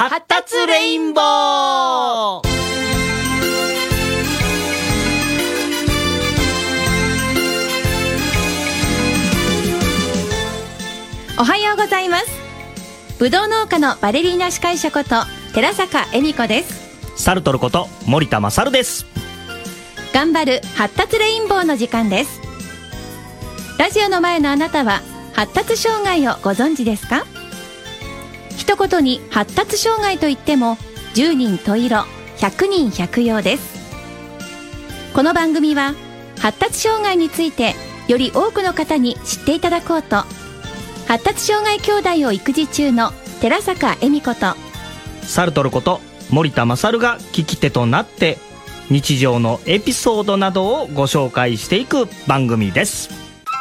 発達レインボー。 おはようございます。ぶどう農家のバレリーナ司会者こと寺坂恵美子です。 サルトルこと森田勝です。 頑張る発達レインボーの時間です。ラジオの前のあなたは発達障害をご存知ですか？一言に発達障害といっても10人十色100人百様です。この番組は発達障害についてより多くの方に知っていただこうと、発達障害兄弟を育児中の寺坂恵美子とサルトルこと森田勝が聞き手となって日常のエピソードなどをご紹介していく番組です。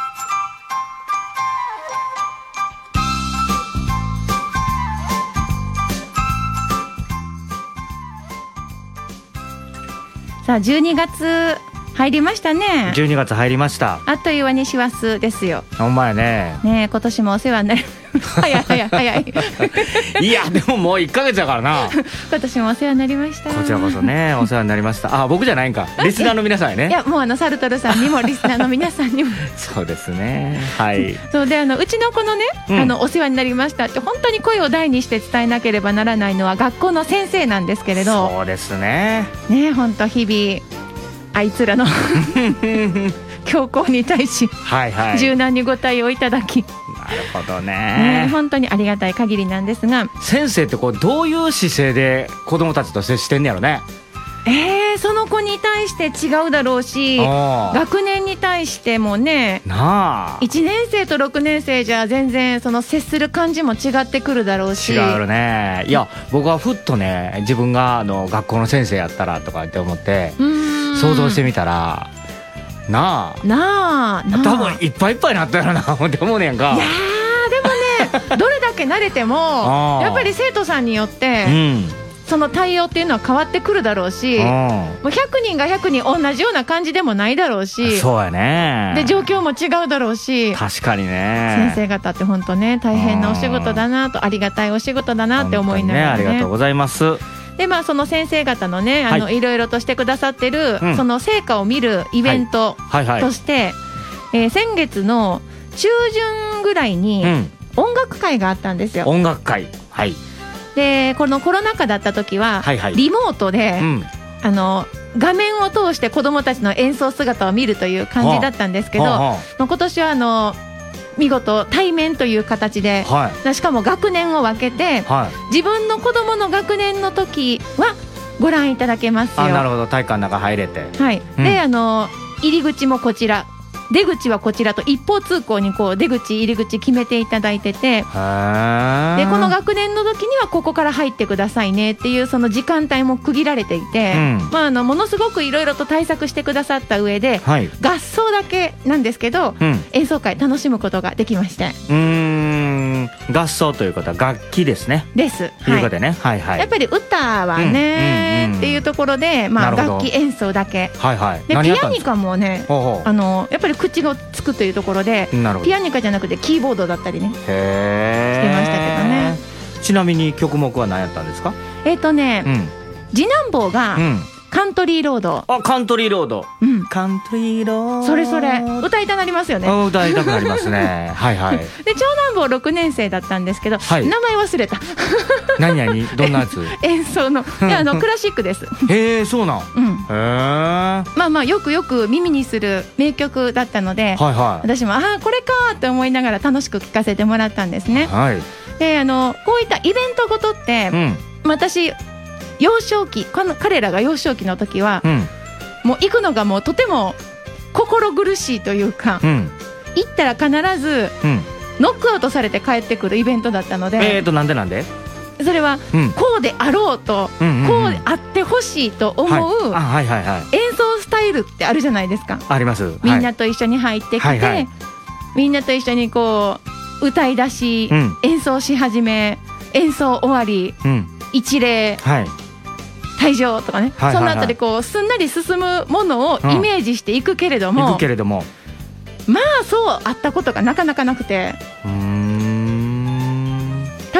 さあ12月入りましたね。 12月入りました。 あっという間に師走ですよ。 ほんまやね。 ねえ、今年もお世話になり早いいやでももう1ヶ月だからな。 今年もお世話になりました。 こちらこそね、お世話になりました。あ、僕じゃないんか、リスナーの皆さんやね。 いやもうサルトルさんにもリスナーの皆さんにもそうですね、はい。 そうで、うちの子のね、お世話になりましたって本当に声を大にして伝えなければならないのは学校の先生なんですけれど。 そうですね。 ね、本当日々あいつらの強行に対し、はいはい、柔軟にご対応いただき、 なるほど ね、 本当にありがたい限りなんですが、 先生ってこうどういう姿勢で子どもたちと接してんねやろね。 その子に対して違うだろうし、学年に対してもね、 なあ 1年生と6年生じゃ全然その接する感じも違ってくるだろうし。 違うよね。いや僕はふっとね、自分が学校の先生やったらとかって思って想像してみたら、なあ多分いっぱいいっぱいになったやろなって思うねんか。 いやでもねどれだけ慣れてもやっぱり生徒さんによって、その対応っていうのは変わってくるだろうし、もう100人が100人同じような感じでもないだろうし。 そうやね。 で状況も違うだろうし。 確かにね。 先生方って本当ね、大変なお仕事だなと、ありがたいお仕事だなって思いながらね。 ありがとうございます。 でその先生方のね、いろいろとしてくださってる、その成果を見るイベントとして、先月の中旬ぐらいに音楽会があったんですよ。 音楽会、はい。でこのコロナ禍だった時は、リモートで、画面を通して子どもたちの演奏姿を見るという感じだったんですけど、今年は見事対面という形で、しかも学年を分けて、自分の子どもの学年の時はご覧いただけますよ。 なるほど、体育館の中入れて、 で入り口もこちら、出口はこちらと一方通行に出口入り口決めていただいてて、でこの学年の時にはここから入ってくださいねっていうその時間帯も区切られていて、ものすごくいろいろと対策してくださった上で、合奏だけなんですけど、演奏会楽しむことができまして。 合奏ということは楽器ですね。 です。 ということでね、 やっぱり歌はねっていうところで、楽器演奏だけ。でピアニカもね、やっぱり口がつくというところで、ピアニカじゃなくてキーボードだったりねしてましたけどね。 ちなみに曲目は何やったんですか？ 次男坊がカントリーロード。 カントリーロード、カントリーロード、 それ歌いたなりますよね。 歌いたくなりますね。 で長男坊6年生だったんですけど、名前忘れた。 何どんなやつ？ 演奏のクラシックです。 へえ、そうなん。 よく耳にする名曲だったので、私もこれかって思いながら楽しく聴かせてもらったんですね。でこういったイベントごとって、私幼少期、彼らが幼少期の時は、もう行くのがもうとても心苦しいというか、行ったら必ずノックアウトされて帰ってくるイベントだったので、 なんでそれはこうであろうと、こうであってほしいと思う演奏スタイルってあるじゃないですか。 あります。 みんなと一緒に入ってきて、みんなと一緒に歌い出し、演奏し始め、演奏終わり、一礼、退場とかね、そのあたりすんなり進むものをイメージしていくけれども、そうあったことがなかなかなくて、例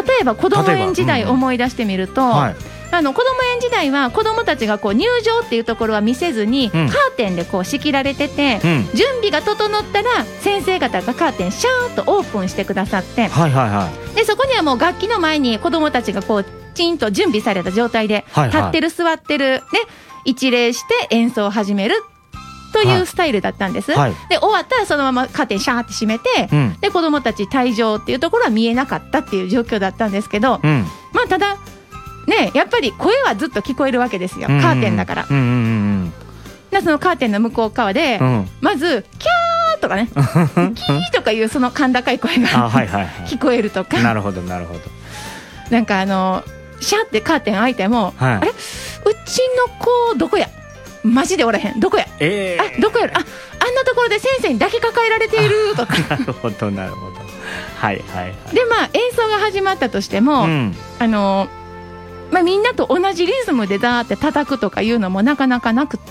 えば子ども園時代思い出してみると、はい、子ども園時代は子どもたちがこう入場っていうところは見せずに、カーテンでこう仕切られてて、準備が整ったら先生方がカーテンシャーッとオープンしてくださって、はいはいはい、でそこにはもう楽器の前に子どもたちがこうチンと準備された状態で、立ってる座ってる、ね、一礼して演奏を始めるというスタイルだったんです、はい、で終わったらそのままカーテンシャーって閉めて、で子どもたち退場っていうところは見えなかったっていう状況だったんですけど、まあただね、やっぱり声はずっと聞こえるわけですよ、カーテンだから、でそのカーテンの向こう側で、まずキャーとかねキーとかいうその甲高い声が聞こえるとか、 なるほどなるほど、 なんかシャーってカーテン開いても、あれうちの子どこや、マジでおらへん、どこや、あどこやろ、あんなところで先生に抱きかかえられているとかなるほどなるほど、はいはいはい、 でまあ演奏が始まったとしても、まあ、みんなと同じリズムでザーって叩くとかいうのもなかなかなくって、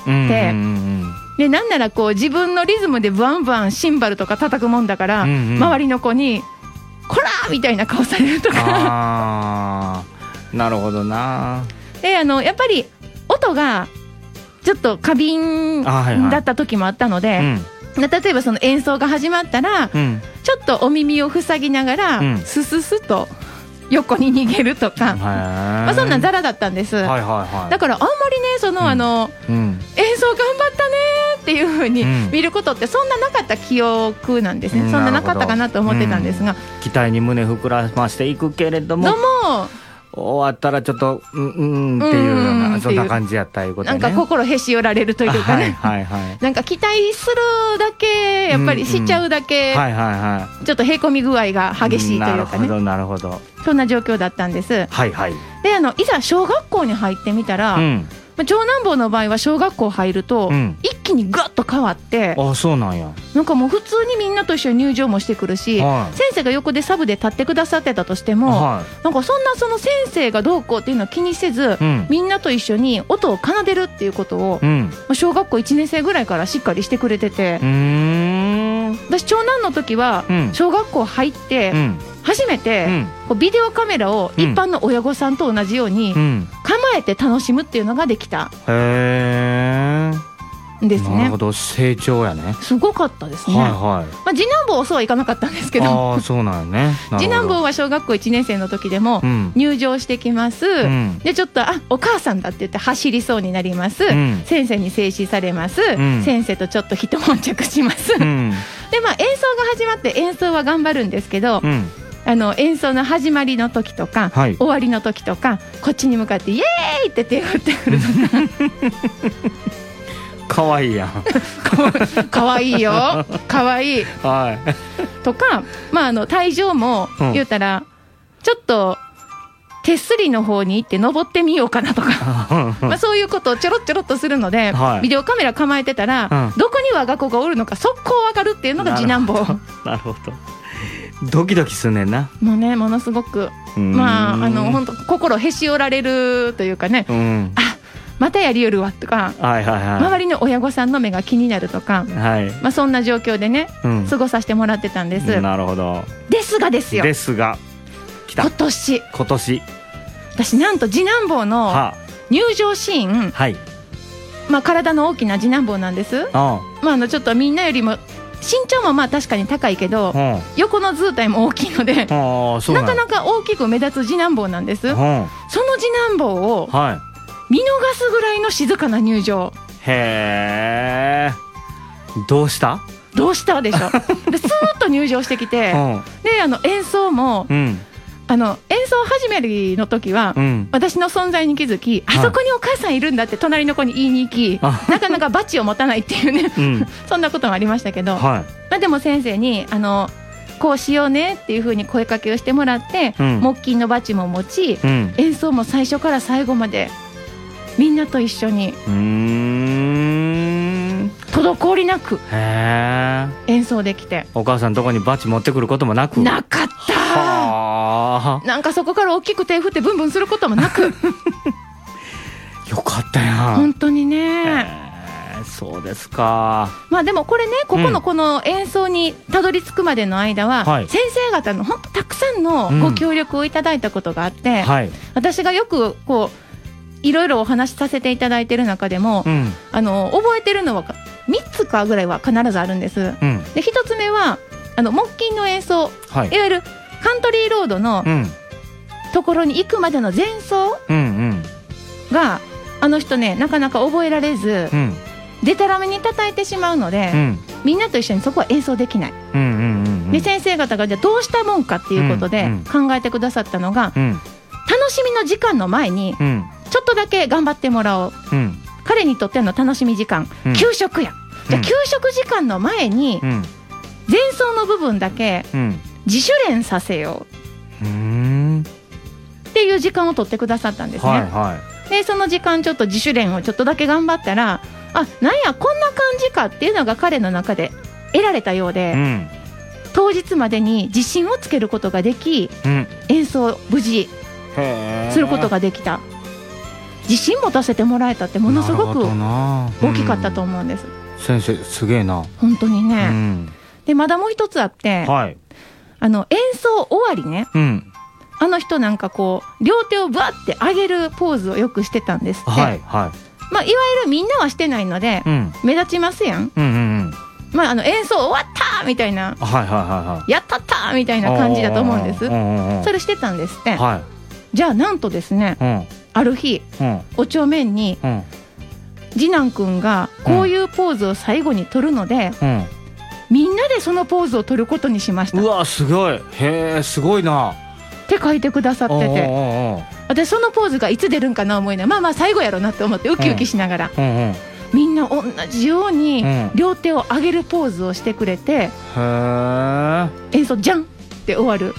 でなんならこう自分のリズムでバンバンシンバルとか叩くもんだから、周りの子にこらーみたいな顔されるとかあなるほどな。 でやっぱり音がちょっと過敏だった時もあったので、例えばその演奏が始まったら、ちょっとお耳を塞ぎながら、スススと横に逃げるとか、まあ、そんなザラだったんです、だからあんまりねその、演奏頑張ったねっていう風に見ることってそんななかった記憶なんですね、そんななかったかなと思ってたんですが、 期待に胸膨らましていくけれども終わったらちょっとっていうようなそんな感じやったいうことね。 なんか心へし折られるというかね、なんか期待するだけやっぱりしちゃうだけ、ちょっとへこみ具合が激しいというかね、 なるほど、 そんな状況だったんです。はいはい、でいざ小学校に入ってみたら、長男坊の場合は小学校入ると、一気にガッと変わって、 あそうなんや、 なんかもう普通にみんなと一緒に入場もしてくるし、先生が横でサブで立ってくださってたとしても、なんかそんなその先生がどうこうっていうのを気にせず、みんなと一緒に音を奏でるっていうことを、小学校1年生ぐらいからしっかりしてくれてて、私長男の時は小学校入って、初めてこうビデオカメラを一般の親御さんと同じように構えて楽しむっていうのができた、ですね。 なるほど、成長やね。 すごかったですね。まあ、次男坊はそうはいかなかったんですけど、 あそうなんね、 次男坊は小学校1年生の時でも入場してきます、でちょっとお母さんだって言って走りそうになります、先生に静止されます、先生とちょっと一悶着します、でまあ演奏が始まって演奏は頑張るんですけど、演奏の始まりの時とか、終わりの時とかこっちに向かってイエーイって手を振ってくるとかかわいいやんかわいいよかわいい、とか、まあ、退場も言うたら、ちょっと手すりの方に行って登ってみようかなとかまあそういうことをちょろっちょろっとするので、ビデオカメラ構えてたら、どこに我が子がおるのか速攻わかるっていうのが次男坊。 なるほど、ドキドキすんねんな。 もうね、ものすごくまあ本当心へし折られるというかね、あまたやりよるわとか、周りの親御さんの目が気になるとか、まあ、そんな状況でね、過ごさせてもらってたんです。 なるほど。 ですがですよ、 ですが来た、 今年私なんと次男坊の入場シーン、まあ、体の大きな次男坊なんです。まあ、ちょっとみんなよりも身長もまあ確かに高いけど、横の図体も大きいので、なかなか大きく目立つ次男坊なんです。その次男坊を見逃すぐらいの静かな入場。 へー、どうしたでしょでスーッと入場してきて、で演奏も、演奏始めるの時は、私の存在に気づき、あそこにお母さんいるんだって隣の子に言いに行き、なかなかバチを持たないっていうね、そんなこともありましたけど、まあ、でも先生にこうしようねっていう風に声かけをしてもらって、木琴のバチも持ち、演奏も最初から最後までみんなと一緒に滞りなく演奏できて、 お母さんのとこにバチ持ってくることもなく、 なかった。なんかそこから大きく手振ってブンブンすることもなくよかったやん、 本当にね。 そうですか。 でもこれね、ここのこの演奏にたどり着くまでの間は、先生方の本当たくさんのご協力をいただいたことがあって、私がよくこういろいろお話しさせていただいている中でも、覚えてるのは3つかぐらいは必ずあるんです。で1つ目は木琴の演奏、いわゆるカントリーロードのところに行くまでの前奏が人ね、なかなか覚えられず、でたらめに叩いてしまうので、みんなと一緒にそこは演奏できない。で先生方がじゃあどうしたもんかっていうことで考えてくださったのが、楽しみの時間の前にちょっとだけ頑張ってもらおう、彼にとっての楽しみ時間、給食や、じゃあ給食時間の前に前奏の部分だけ自主練させようっていう時間を取ってくださったんですね。でその時間ちょっと自主練をちょっとだけ頑張ったら、なんやこんな感じかっていうのが彼の中で得られたようで、当日までに自信をつけることができ、演奏を無事することができた。自信持たせてもらえたってものすごく大きかったと思うんです。 先生すげえな本当にね。でまだもう一つあって、演奏終わりね、人なんかこう両手をバッて上げるポーズをよくしてたんですって。いわゆるみんなはしてないので、目立ちますやん。演奏終わったみたいな、やったったみたいな感じだと思うんです。それしてたんですって。じゃあなんとですね、ある日、お帳面に、次男くんがこういうポーズを最後に取るので、みんなでそのポーズを取ることにしました。 うわすごい、へえすごいなって書いてくださってて、私そのポーズがいつ出るんかな思いながら、最後やろなって思ってウキウキしながら、みんな同じように両手を上げるポーズをしてくれて、演奏じゃんって終わる。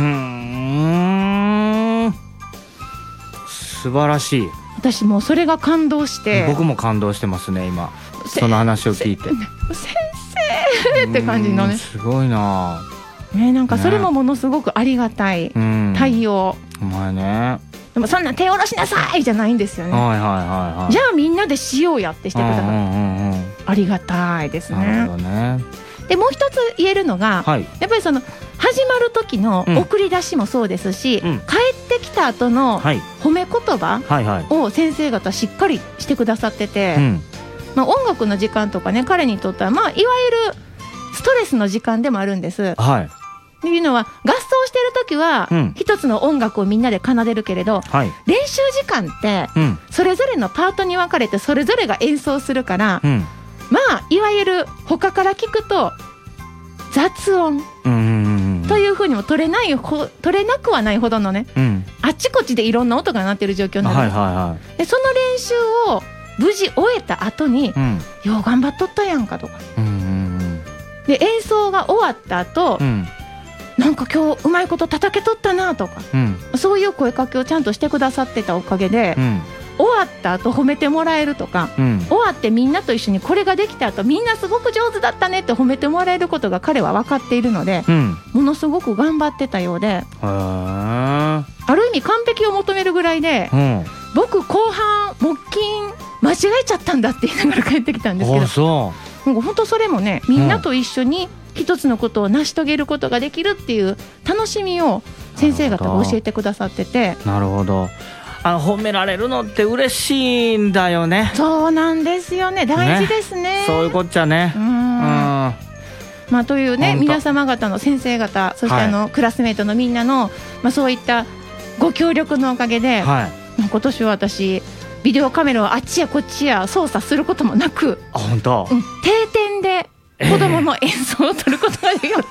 素晴らしい。 私もうそれが感動して、 僕も感動してますね今その話を聞いて。先生って感じのね、 すごいな。 なんかそれもものすごくありがたい対応。 お前ね、 でもそんな手下ろしなさいじゃないんですよね。じゃあみんなでしようやってしてくださってありがたいですね。なるほどね。でもう一つ言えるのが、やっぱりその始まる時の送り出しもそうですし、帰ってきた後の褒め言葉を先生方しっかりしてくださってて、音楽の時間とかね、彼にとってはいわゆるストレスの時間でもあるんです。っていうのは合奏してる時は一つの音楽をみんなで奏でるけれど、練習時間ってそれぞれのパートに分かれてそれぞれが演奏するから、いわゆる他から聞くと雑音というふうにも取れなくはないほどのね、あちこちでいろんな音が鳴ってる状況になる。でその練習を無事終えた後に、よう頑張っとったやんかとか、で演奏が終わった後、なんか今日うまいこと叩けとったなとか、そういう声かけをちゃんとしてくださってたおかげで、終わった後褒めてもらえるとか、終わってみんなと一緒にこれができた後、みんなすごく上手だったねって褒めてもらえることが彼は分かっているので、ものすごく頑張ってたようで、ある意味完璧を求めるぐらいで、僕後半木琴間違えちゃったんだって言いながら帰ってきたんですけど、本当それもね、みんなと一緒に一つのことを成し遂げることができるっていう楽しみを先生方が教えてくださってて。 なるほど。褒められるのって嬉しいんだよね。 そうなんですよね、大事ですね。 そういうこっちゃね。 というね、皆様方の先生方、そしてクラスメートのみんなの、そういったご協力のおかげで、今年は私ビデオカメラをあっちやこっちや操作することもなく、 本当、 定点で子供の演奏を撮ることができる。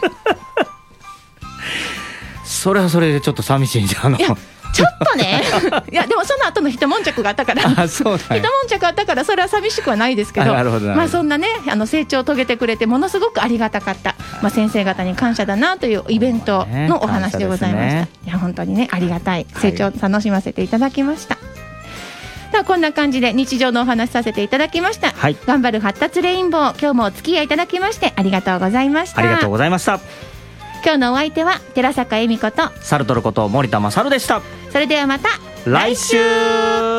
それはそれでちょっと寂しいんじゃん。 ちょっとねいやでもその後の一悶着があったから一悶着あったから、それは寂しくはないですけど、そんなね成長を遂げてくれてものすごくありがたかった、先生方に感謝だなというイベントのお話でございました。いや本当にね、ありがたい成長を楽しませていただきました。こんな感じで日常のお話させていただきました。頑張る発達レインボー、今日もお付き合いいただきましてありがとうございました。 ありがとうございました。 今日のお相手は寺坂恵美子とサルトルこと森田勝でした。 それではまた来週。